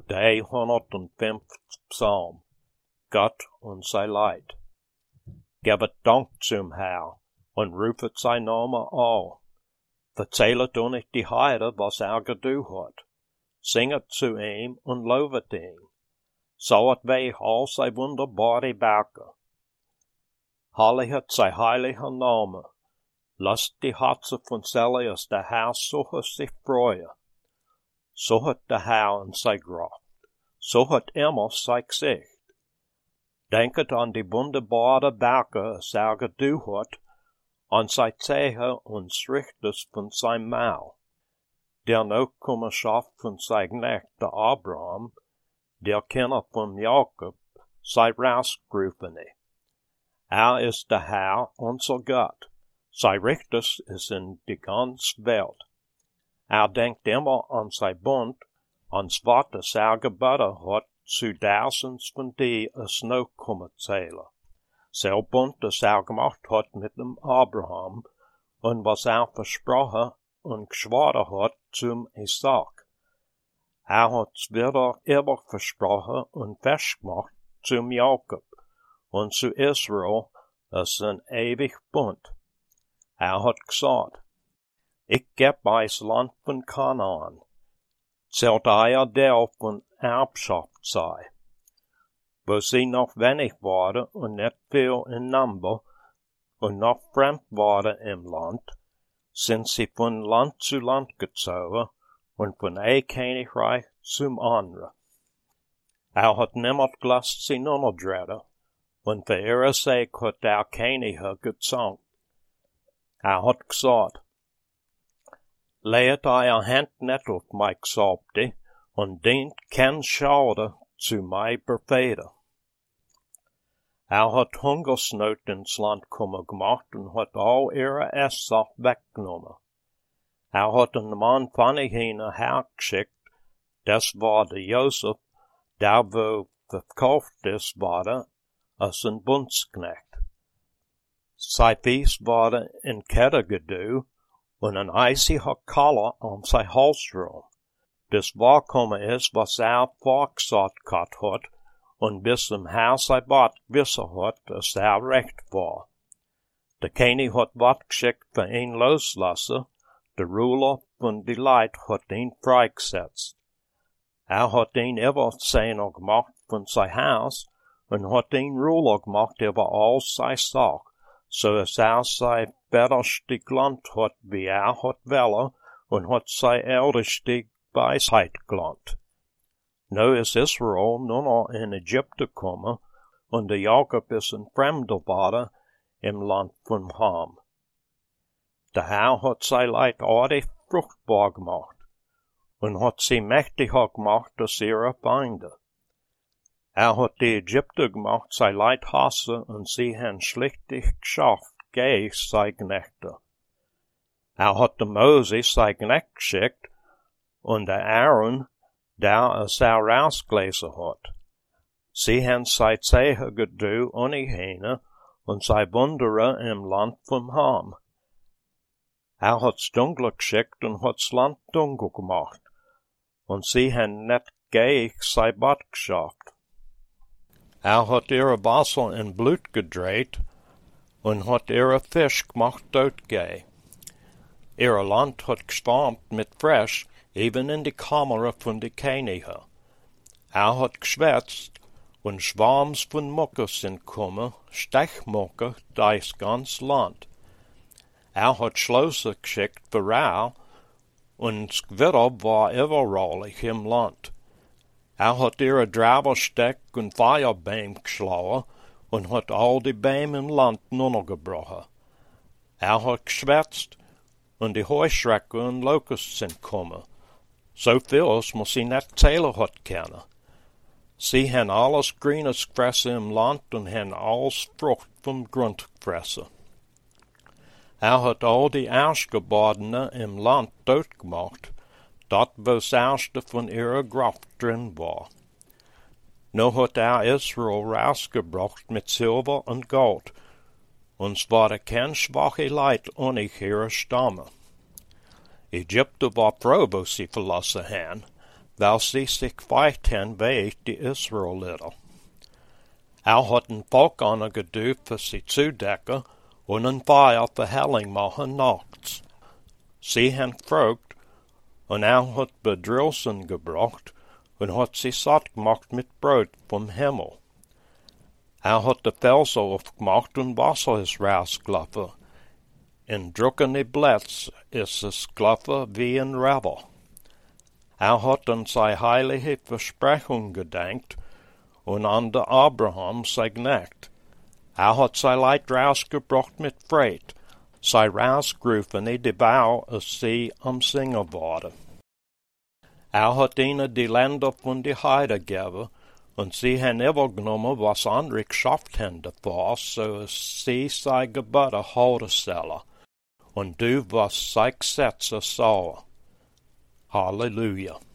De 105th Psalm. Gott und sei Leid. Gevet dank zum Herr, und rufet sein Name an. Verzählet uns die Heide, was gedu hat. Singet zu ihm und lovet ihn. Sauet wij al sein wunderbare Werke. Heiliget sei heiliger Name. Lasst die Herzen von Celius der Herr suche sich freuen. So hat der Herr in sei Kraft. So hat immer sei Gesicht. Denket an die wunderbare Werke, gedu hat, an sei Zehe und Richters von sein Maul. Der Nachkommenschaft von sei Knecht der Abraham, der Kinder von Jakob, sei rausgerufene. Ist der Herr, unser Gott. Sei Richters ist in die ganze Welt. Denkt immer an sein Bund, ans wat geboden hat, zu Tausends von die es nachkommen zählen. Sein Bund, das gemacht hat mit dem Abraham, und was versprochen und geschworen hat zum Isaac. Hat's wieder ewig versprochen und festgemacht zum Jakob und zu Israel, es ein ewig Bund. Hat gesagt, ich geb euch Land von Kanaan, zählt euer der von Erbschaft sei. Wo sie noch wenig waren und nicht viel in Nummer und noch fremd waren im Land, sind sie von Land zu Land gezogen und von ein Königreich zum anderen. Hat niemand gelast sie nunnerdreden, und für ihre Sake hat der König gezankt. Hat gesagt, Leet euer Hand nicht auf mein Gesalbte und dient kein Schade zu mein Propheten. Hat Hungersnot ins Land kommen gemacht und hat all ihre Esssache weggenommen. Hat einen Mann von ihnen hergeschickt, das war der Josef, der wo verkauft ist, war als ein Bundsknecht. Sein Fies war in Kette gedu, und ein eisiger Kalle an sein Hals rum. Das wahrkommen ist, was vorgesagt hat, und bis zum Herr sein Bad gewissen hat, dass recht war. Der König hat wat geschickt für ihn loslassen, der Ruler von die Leid hat ihn freigesetzt. Hat ihn Überzehner gemacht von sein Haus, und hat ihn Ruler gemacht über all sein Sach, so es sei bedderstig Land hat, wie hat welle, und hat sei ältestig Weisheit gelernt. Nu ist Israel nun noch in Ägypten gekommen, und der Jakob ist ein Fremder geworden im Land von Ham. Der Herr hat sei Leid ordentlich fruchtbar gemacht, und hat sie mächtiger gemacht als ihre Feinde. Hat die Ägypter gemacht, sei Leid hasse, und sie haben schlichtig geschafft, gegen sei Knechte. Hat der Moses sei Knecht geschickt, und der Aaron, der es rausgelesen hat. Sie haben sei Zehe gedu ohne Hähne, und sei Wundere im Land vom Ham. Hat's dunkel geschickt und hat's Land dunkel gemacht, und sie haben nicht gegen sei Bad geschafft. Hat ihre Wasser in Blut gedreht und hat ihre Fisch gemacht totgeh. Ihr Land hat geschwärmt mit Frisch, even in die Kammer von die Könige. Hat geschwätzt und Schwarms von Mucke sind kommen, Stechmucke, das ganz Land. Hat Schlösser geschickt für Rau, und das Gewitter war überall im Land. Hat ihre Drabersteck und Feuerbeam geschlagen und hat all die Bäume im Land nunnergebrochen. Hat geschwätzt und die Heuschrecke und Locusts sind kommen. So vieles muss sie nicht zählen hat können. Sie haben alles Grünes gefressen im Land und haben alles Frucht vom Grund gefressen. Hat all die Erstgeborenen im Land tot gemacht, dat wo das erste von ihrer Kraft drin war. Nu hat Israel rausgebracht mit Silber und Gold, und es war kein schwache Leid ohne ihre Stamme. Ägypten war froh, wo sie verlassen haben, thou sie sich fighten weet die Israeliter. Hij had een volk aangeduwd voor ze zudekken en een fire verhelling maken nachts. Ze hen vroegt en hij had bedrilsen gebracht en had ze zat gemaakt met brood vom Himmel. Hij had de velsen opgemaakt en Wasser is rausgelaufen. En drukkende blets is es gelaufen wie een rebel. Hij had aan zijn heilige versprechung gedenkt en an de Abraham sein Knecht. Hij had zijn leid rausgebracht met vreed, zij rausgerufen de bouw als sie am zingen waren. Hij had ihnen die Länder von die Heide gegeven, en sie han overgenomen was andere geschaft hen davor, so as sie sei Gebote houden zullen, en du was zij Gesetze sauer. Halleluja.